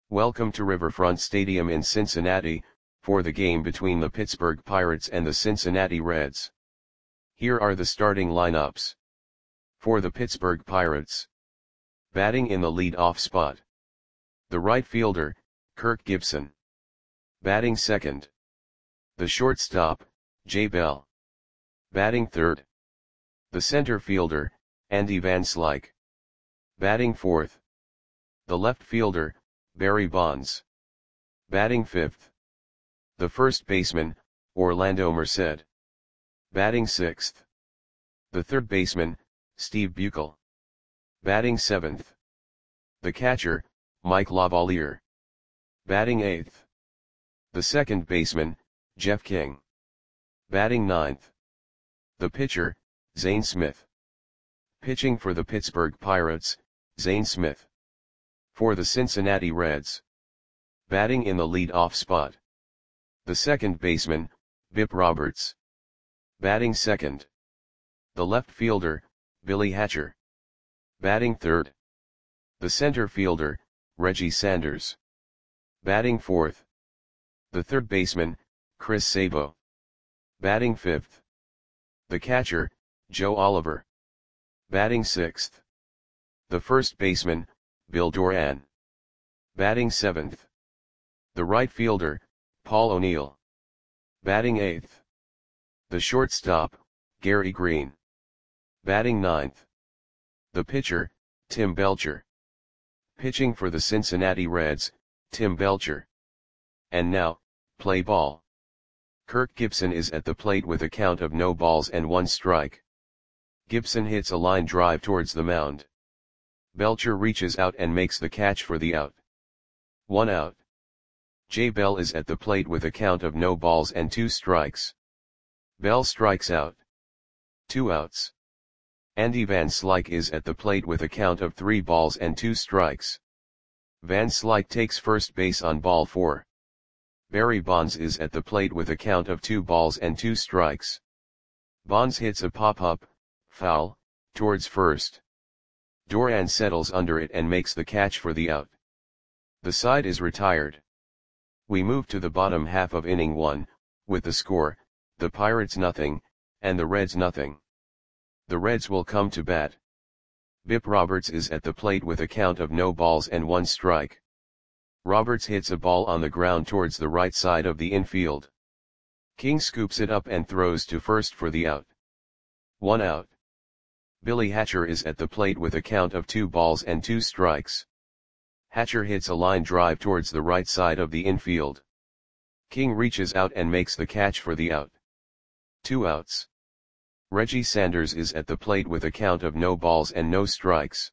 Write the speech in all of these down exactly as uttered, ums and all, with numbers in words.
Welcome to Riverfront Stadium in Cincinnati, for the game between the Pittsburgh Pirates and the Cincinnati Reds. Here are the starting lineups. For the Pittsburgh Pirates. Batting in the lead-off spot. The right fielder, Kirk Gibson. Batting second. The shortstop, Jay Bell. Batting third. The center fielder, Andy Van Slyke. Batting fourth. The left fielder, Barry Bonds. Batting fifth. The first baseman, Orlando Merced. Batting sixth. The third baseman, Steve Buechele. Batting seventh. The catcher, Mike Lavalier. Batting eighth. The second baseman, Jeff King. Batting ninth. The pitcher, Zane Smith. Pitching for the Pittsburgh Pirates, Zane Smith. For the Cincinnati Reds. Batting in the lead-off spot. The second baseman, Bip Roberts. Batting second. The left fielder, Billy Hatcher. Batting third. The center fielder, Reggie Sanders. Batting fourth. The third baseman, Chris Sabo. Batting fifth. The catcher, Joe Oliver. Batting sixth. The first baseman, Bill Doran. Batting seventh. The right fielder, Paul O'Neill. Batting eighth. The shortstop, Gary Green. Batting ninth. The pitcher, Tim Belcher. Pitching for the Cincinnati Reds, Tim Belcher. And now, play ball. Kirk Gibson is at the plate with a count of no balls and one strike. Gibson hits a line drive towards the mound. Belcher reaches out and makes the catch for the out. One out. Jay Bell is at the plate with a count of no balls and two strikes. Bell strikes out. Two outs. Andy Van Slyke is at the plate with a count of three balls and two strikes. Van Slyke takes first base on ball four. Barry Bonds is at the plate with a count of two balls and two strikes. Bonds hits a pop-up, foul, towards first. Doran settles under it and makes the catch for the out. The side is retired. We move to the bottom half of inning one, with the score, the Pirates nothing, and the Reds nothing. The Reds will come to bat. Bip Roberts is at the plate with a count of no balls and one strike. Roberts hits a ball on the ground towards the right side of the infield. King scoops it up and throws to first for the out. One out. Billy Hatcher is at the plate with a count of two balls and two strikes. Hatcher hits a line drive towards the right side of the infield. King reaches out and makes the catch for the out. Two outs. Reggie Sanders is at the plate with a count of no balls and no strikes.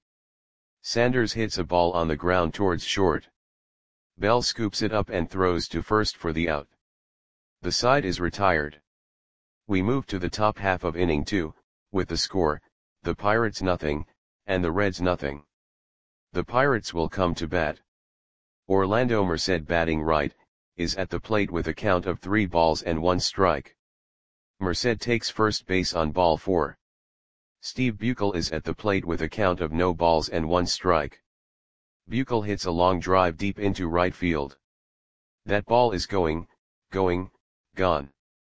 Sanders hits a ball on the ground towards short. Bell scoops it up and throws to first for the out. The side is retired. We move to the top half of inning two, with the score, the Pirates nothing, and the Reds nothing. The Pirates will come to bat. Orlando Merced, batting right, is at the plate with a count of three balls and one strike. Merced takes first base on ball four. Steve Buechele is at the plate with a count of no balls and one strike. Buechele hits a long drive deep into right field. That ball is going, going, gone.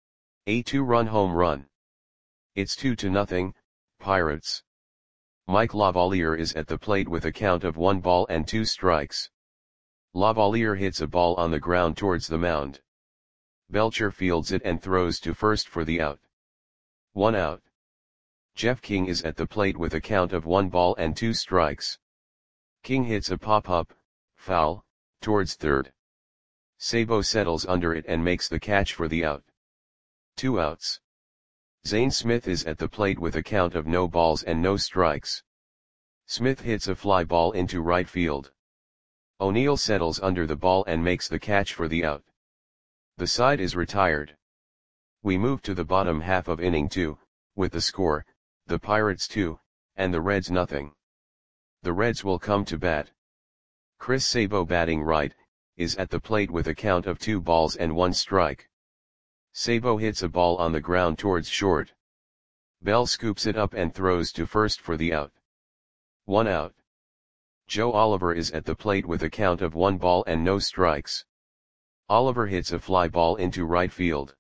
A two-run home run. It's two to nothing, Pirates. Mike Lavalier is at the plate with a count of one ball and two strikes. Lavalier hits a ball on the ground towards the mound. Belcher fields it and throws to first for the out. One out. Jeff King is at the plate with a count of one ball and two strikes. King hits a pop-up, foul, towards third. Sabo settles under it and makes the catch for the out. Two outs. Zane Smith is at the plate with a count of no balls and no strikes. Smith hits a fly ball into right field. O'Neill settles under the ball and makes the catch for the out. The side is retired. We move to the bottom half of inning two, with the score, the Pirates two, and the Reds nothing. The Reds will come to bat. Chris Sabo, batting right, is at the plate with a count of two balls and one strike. Sabo hits a ball on the ground towards short. Bell scoops it up and throws to first for the out. One out. Joe Oliver is at the plate with a count of one ball and no strikes. Oliver hits a fly ball into right field.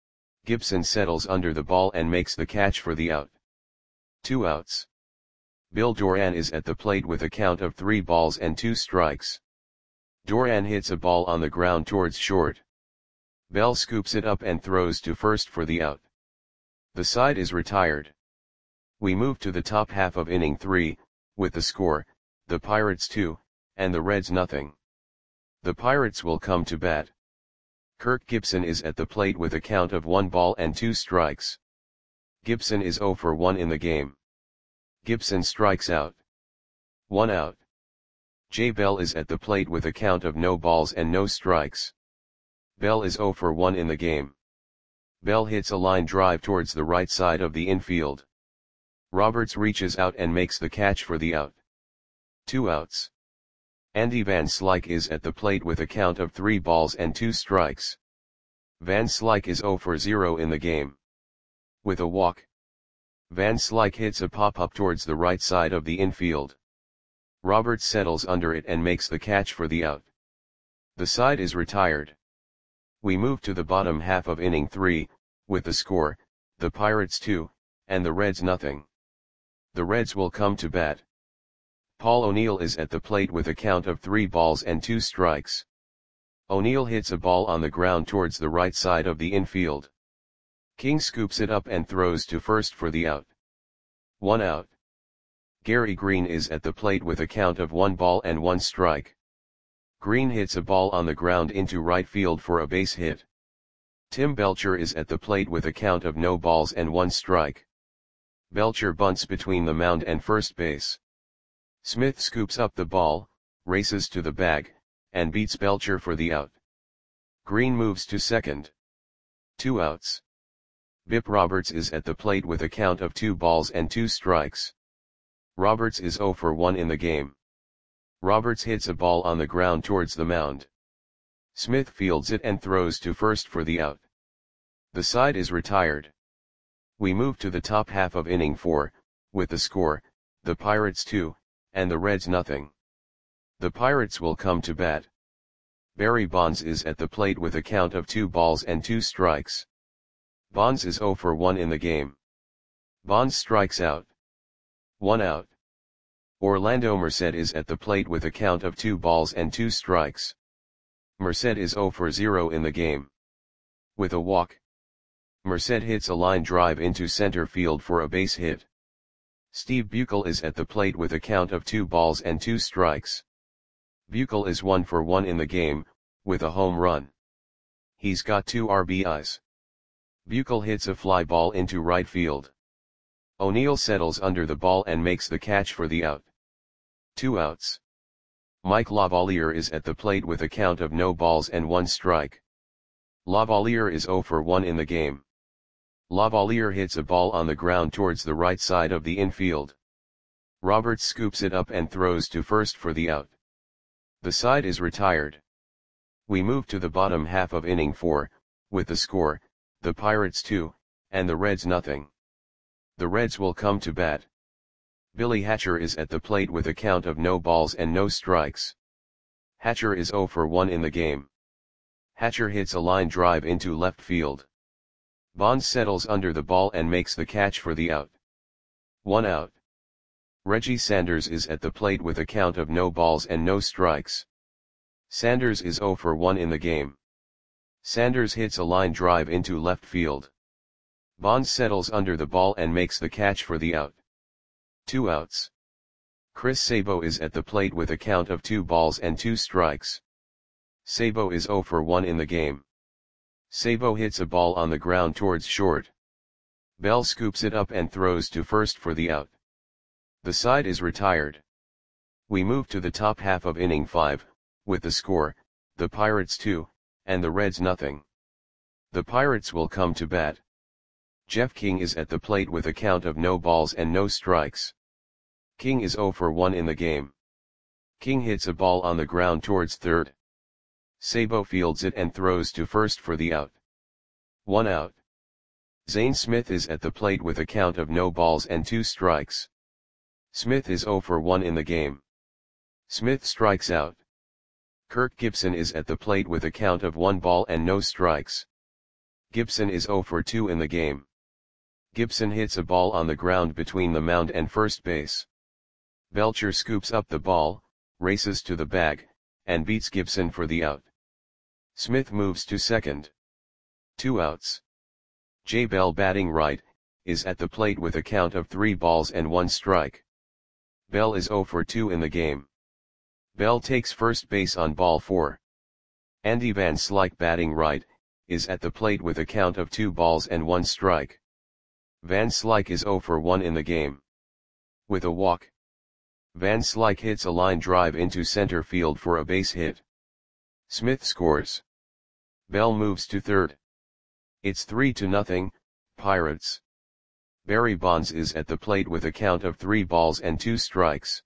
Gibson settles under the ball and makes the catch for the out. Two outs. Bill Doran is at the plate with a count of three balls and two strikes. Doran hits a ball on the ground towards short. Bell scoops it up and throws to first for the out. The side is retired. We move to the top half of inning three, with the score, the Pirates two, and the Reds nothing. The Pirates will come to bat. Kirk Gibson is at the plate with a count of one ball and two strikes. Gibson is zero for one in the game. Gibson strikes out. One out. Jay Bell is at the plate with a count of no balls and no strikes. Bell is zero for one in the game. Bell hits a line drive towards the right side of the infield. Roberts reaches out and makes the catch for the out. Two outs. Andy Van Slyke is at the plate with a count of three balls and two strikes. Van Slyke is zero for zero in the game. With a walk. Van Slyke hits a pop-up towards the right side of the infield. Roberts settles under it and makes the catch for the out. The side is retired. We move to the bottom half of inning three, with the score, the Pirates two, and the Reds nothing. The Reds will come to bat. Paul O'Neill is at the plate with a count of three balls and two strikes. O'Neill hits a ball on the ground towards the right side of the infield. King scoops it up and throws to first for the out. One out. Gary Green is at the plate with a count of one ball and one strike. Green hits a ball on the ground into right field for a base hit. Tim Belcher is at the plate with a count of no balls and one strike. Belcher bunts between the mound and first base. Smith scoops up the ball, races to the bag, and beats Belcher for the out. Green moves to second. Two outs. Bip Roberts is at the plate with a count of two balls and two strikes. Roberts is zero for one in the game. Roberts hits a ball on the ground towards the mound. Smith fields it and throws to first for the out. The side is retired. We move to the top half of inning four, with the score, the Pirates two, and the Reds nothing. The Pirates will come to bat. Barry Bonds is at the plate with a count of two balls and two strikes. Bonds is zero for one in the game. Bonds strikes out. One out. Orlando Merced is at the plate with a count of two balls and two strikes. Merced is zero for zero in the game. With a walk. Merced hits a line drive into center field for a base hit. Steve Buechel is at the plate with a count of two balls and two strikes. Buechel is one for one in the game, with a home run. He's got two R B Is. Buechel hits a fly ball into right field. O'Neill settles under the ball and makes the catch for the out. Two outs. Mike Lavalier is at the plate with a count of no balls and one strike. Lavalier is zero for one in the game. Lavalier hits a ball on the ground towards the right side of the infield. Roberts scoops it up and throws to first for the out. The side is retired. We move to the bottom half of inning four, with the score, the Pirates two, and the Reds nothing. The Reds will come to bat. Billy Hatcher is at the plate with a count of no balls and no strikes. Hatcher is zero for one in the game. Hatcher hits a line drive into left field. Bonds settles under the ball and makes the catch for the out. One out. Reggie Sanders is at the plate with a count of no balls and no strikes. Sanders is zero for one in the game. Sanders hits a line drive into left field. Bonds settles under the ball and makes the catch for the out. Two outs. Chris Sabo is at the plate with a count of two balls and two strikes. Sabo is zero for one in the game. Sabo hits a ball on the ground towards short. Bell scoops it up and throws to first for the out. The side is retired. We move to the top half of inning five, with the score, the Pirates two, and the Reds nothing. The Pirates will come to bat. Jeff King is at the plate with a count of no balls and no strikes. King is zero for one in the game. King hits a ball on the ground towards third. Sabo fields it and throws to first for the out. One out. Zane Smith is at the plate with a count of no balls and two strikes. Smith is zero for one in the game. Smith strikes out. Kirk Gibson is at the plate with a count of one ball and no strikes. Gibson is zero for two in the game. Gibson hits a ball on the ground between the mound and first base. Belcher scoops up the ball, races to the bag, and beats Gibson for the out. Smith moves to second. Two outs. Jay Bell, batting right, is at the plate with a count of three balls and one strike. Bell is zero for two in the game. Bell takes first base on ball four. Andy Van Slyke, batting right, is at the plate with a count of two balls and one strike. Van Slyke is zero for one in the game. With a walk, Van Slyke hits a line drive into center field for a base hit. Smith scores. Bell moves to third. It's three to nothing, Pirates. Barry Bonds is at the plate with a count of three balls and two strikes.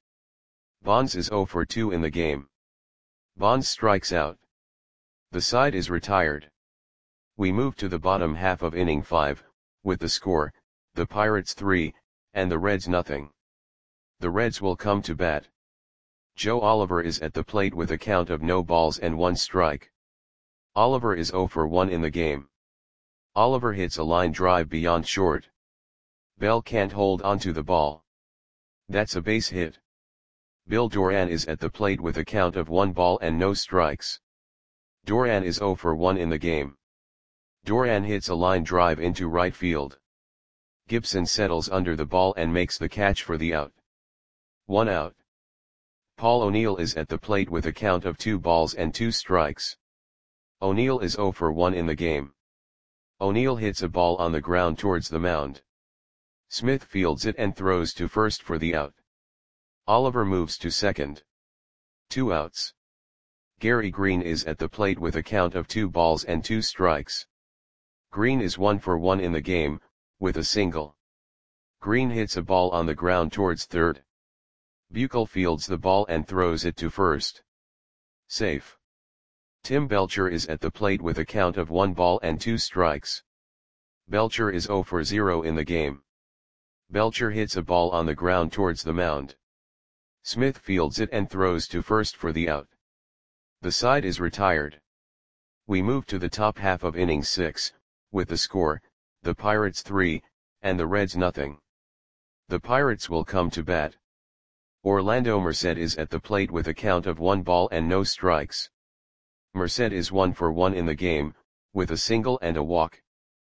Bonds is zero for two in the game. Bonds strikes out. The side is retired. We move to the bottom half of inning five, with the score, the Pirates three, and the Reds nothing. The Reds will come to bat. Joe Oliver is at the plate with a count of no balls and one strike. Oliver is zero for one in the game. Oliver hits a line drive beyond short. Bell can't hold onto the ball. That's a base hit. Bill Doran is at the plate with a count of one ball and no strikes. Doran is zero for one in the game. Doran hits a line drive into right field. Gibson settles under the ball and makes the catch for the out. One out. Paul O'Neill is at the plate with a count of two balls and two strikes. O'Neill is zero for one in the game. O'Neill hits a ball on the ground towards the mound. Smith fields it and throws to first for the out. Oliver moves to second. Two outs. Gary Green is at the plate with a count of two balls and two strikes. Green is one for one in the game, with a single. Green hits a ball on the ground towards third. Buechel fields the ball and throws it to first. Safe. Tim Belcher is at the plate with a count of one ball and two strikes. Belcher is zero for zero in the game. Belcher hits a ball on the ground towards the mound. Smith fields it and throws to first for the out. The side is retired. We move to the top half of inning six, with the score, the Pirates three, and the Reds nothing. The Pirates will come to bat. Orlando Merced is at the plate with a count of one ball and no strikes. Merced is one for one in the game, with a single and a walk.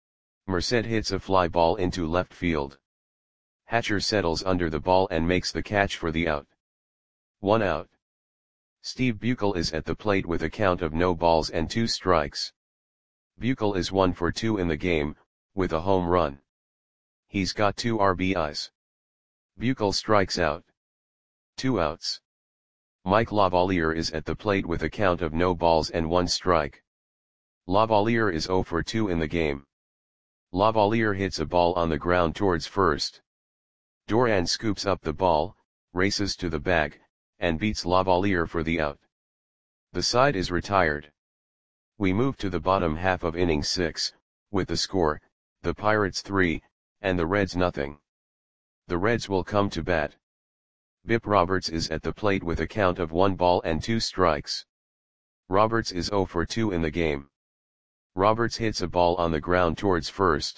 Merced hits a fly ball into left field. Hatcher settles under the ball and makes the catch for the out. One out. Steve Buechel is at the plate with a count of no balls and two strikes. Buechel is one for two in the game, with a home run. He's got two R B Is. Buechel strikes out. Two outs. Mike Lavalier is at the plate with a count of no balls and one strike. Lavalier is zero for two in the game. Lavalier hits a ball on the ground towards first. Doran scoops up the ball, races to the bag, and beats Lavalier for the out. The side is retired. We move to the bottom half of inning six, with the score, the Pirates three, and the Reds nothing. The Reds will come to bat. Bip Roberts is at the plate with a count of one ball and two strikes. Roberts is zero for two in the game. Roberts hits a ball on the ground towards first.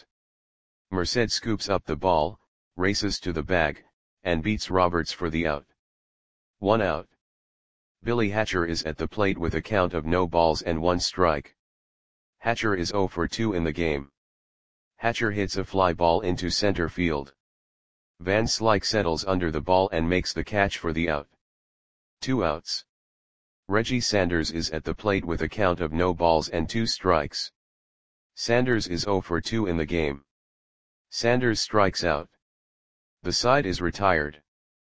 Merced scoops up the ball, races to the bag, and beats Roberts for the out. One out. Billy Hatcher is at the plate with a count of no balls and one strike. Hatcher is zero for two in the game. Hatcher hits a fly ball into center field. Van Slyke settles under the ball and makes the catch for the out. Two outs. Reggie Sanders is at the plate with a count of no balls and two strikes. Sanders is zero for two in the game. Sanders strikes out. The side is retired.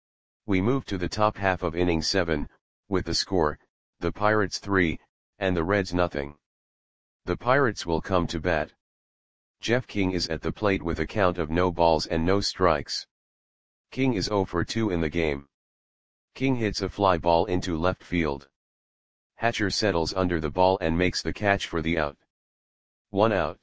We move to the top half of inning seven, with the score, the Pirates three, and the Reds nothing. The Pirates will come to bat. Jeff King is at the plate with a count of no balls and no strikes. King is zero for two in the game. King hits a fly ball into left field. Hatcher settles under the ball and makes the catch for the out. One out.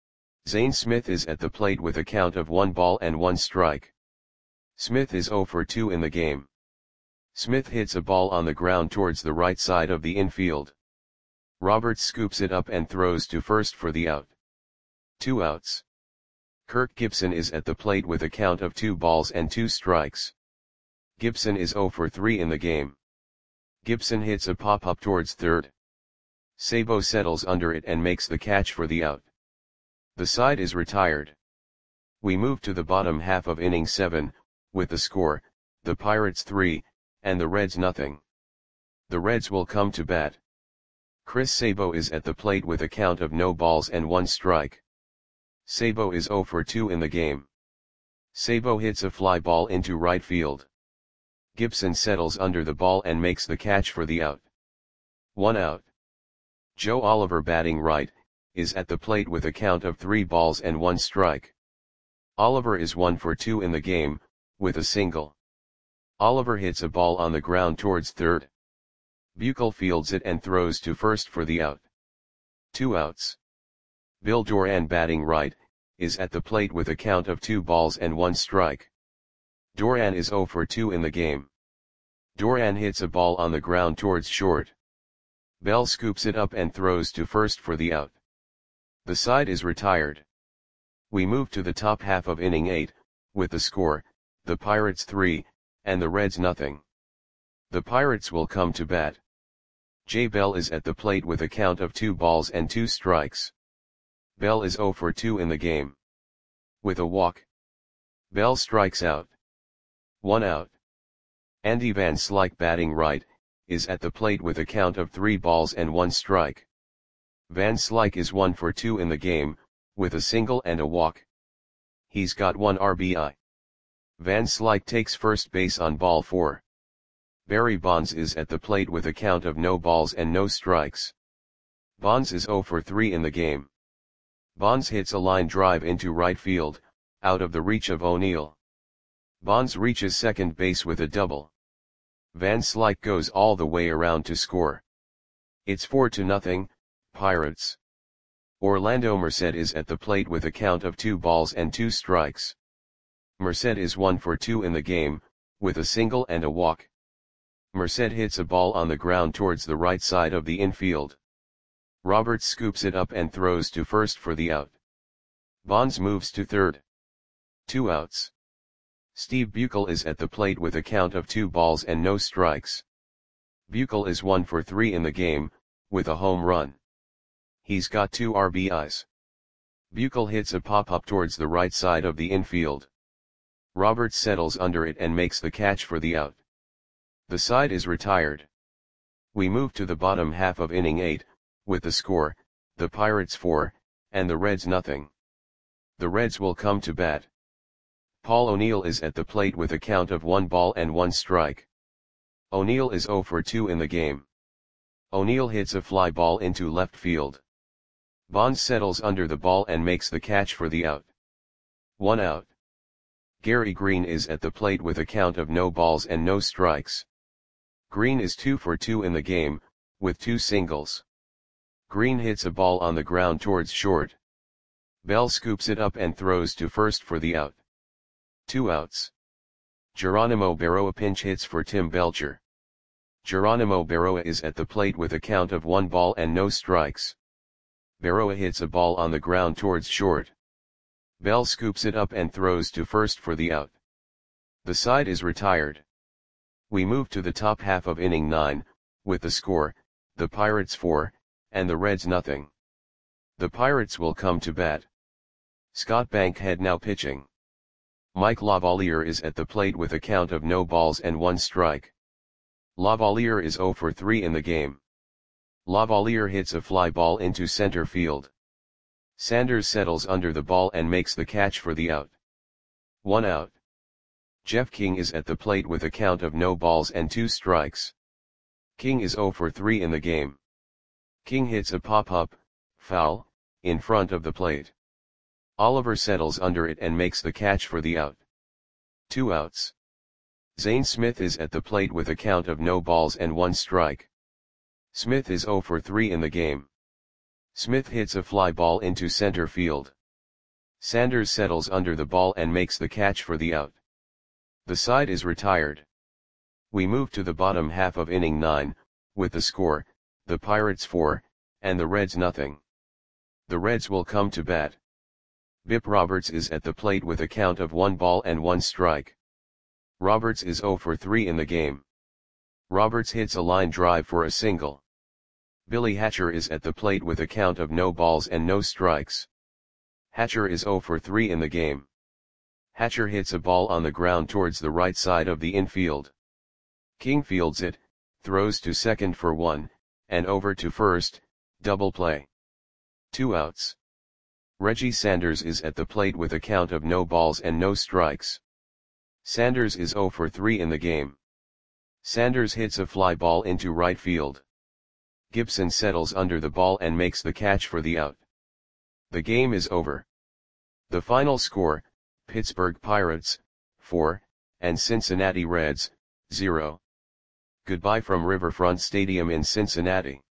Zane Smith is at the plate with a count of one ball and one strike. Smith is zero for two in the game. Smith hits a ball on the ground towards the right side of the infield. Roberts scoops it up and throws to first for the out. Two outs. Kirk Gibson is at the plate with a count of two balls and two strikes. Gibson is oh for three in the game. Gibson hits a pop-up towards third. Sabo settles under it and makes the catch for the out. The side is retired. We move to the bottom half of inning seven, with the score, the Pirates three, and the Reds nothing. The Reds will come to bat. Chris Sabo is at the plate with a count of no balls and one strike. Sabo is oh for two in the game. Sabo hits a fly ball into right field. Gibson settles under the ball and makes the catch for the out. One out. Joe Oliver, batting right, is at the plate with a count of three balls and one strike. Oliver is one for two in the game, with a single. Oliver hits a ball on the ground towards third. Buechel fields it and throws to first for the out. Two outs. Bill Doran, batting right, is at the plate with a count of two balls and one strike. Doran is oh for two in the game. Doran hits a ball on the ground towards short. Bell scoops it up and throws to first for the out. The side is retired. We move to the top half of inning eight, with the score, the Pirates three, and the Reds nothing. The Pirates will come to bat. Jay Bell is at the plate with a count of two balls and two strikes. Bell is oh for two in the game. With a walk, Bell strikes out. One out. Andy Van Slyke, batting right, is at the plate with a count of three balls and one strike. Van Slyke is one for two in the game, with a single and a walk. He's got one R B I. Van Slyke takes first base on ball four. Barry Bonds is at the plate with a count of no balls and no strikes. Bonds is oh for three in the game. Bonds hits a line drive into right field, out of the reach of O'Neill. Bonds reaches second base with a double. Van Slyke goes all the way around to score. It's four to nothing, Pirates. Orlando Merced is at the plate with a count of two balls and two strikes. Merced is one for two in the game, with a single and a walk. Merced hits a ball on the ground towards the right side of the infield. Roberts scoops it up and throws to first for the out. Bonds moves to third. Two outs. Steve Buechel is at the plate with a count of two balls and no strikes. Buechel is one for three in the game, with a home run. He's got two R B Is. Buechel hits a pop-up towards the right side of the infield. Roberts settles under it and makes the catch for the out. The side is retired. We move to the bottom half of inning eight, with the score, the Pirates four, and the Reds nothing. The Reds will come to bat. Paul O'Neill is at the plate with a count of one ball and one strike. O'Neill is oh for two in the game. O'Neill hits a fly ball into left field. Bonds settles under the ball and makes the catch for the out. One out. Gary Green is at the plate with a count of no balls and no strikes. Green is two for two in the game, with two singles. Green hits a ball on the ground towards short. Bell scoops it up and throws to first for the out. Two outs. Geronimo Berroa pinch hits for Tim Belcher. Geronimo Berroa is at the plate with a count of one ball and no strikes. Berroa hits a ball on the ground towards short. Bell scoops it up and throws to first for the out. The side is retired. We move to the top half of inning nine, with the score, the Pirates four, and the Reds nothing. The Pirates will come to bat. Scott Bankhead now pitching. Mike Lavalier is at the plate with a count of no balls and one strike. Lavalier is oh for three in the game. Lavalier hits a fly ball into center field. Sanders settles under the ball and makes the catch for the out. One out. Jeff King is at the plate with a count of no balls and two strikes. King is oh for three in the game. King hits a pop-up, foul, in front of the plate. Oliver settles under it and makes the catch for the out. Two outs. Zane Smith is at the plate with a count of no balls and one strike. Smith is oh for three in the game. Smith hits a fly ball into center field. Sanders settles under the ball and makes the catch for the out. The side is retired. We move to the bottom half of inning nine, with the score, the Pirates four, and the Reds nothing. The Reds will come to bat. Bip Roberts is at the plate with a count of one ball and one strike. Roberts is oh for three in the game. Roberts hits a line drive for a single. Billy Hatcher is at the plate with a count of no balls and no strikes. Hatcher is oh for three in the game. Hatcher hits a ball on the ground towards the right side of the infield. King fields it, throws to second for one, and over to first, double play. Two outs. Reggie Sanders is at the plate with a count of no balls and no strikes. Sanders is oh for three in the game. Sanders hits a fly ball into right field. Gibson settles under the ball and makes the catch for the out. The game is over. The final score, Pittsburgh Pirates, four, and Cincinnati Reds, zero. Goodbye from Riverfront Stadium in Cincinnati.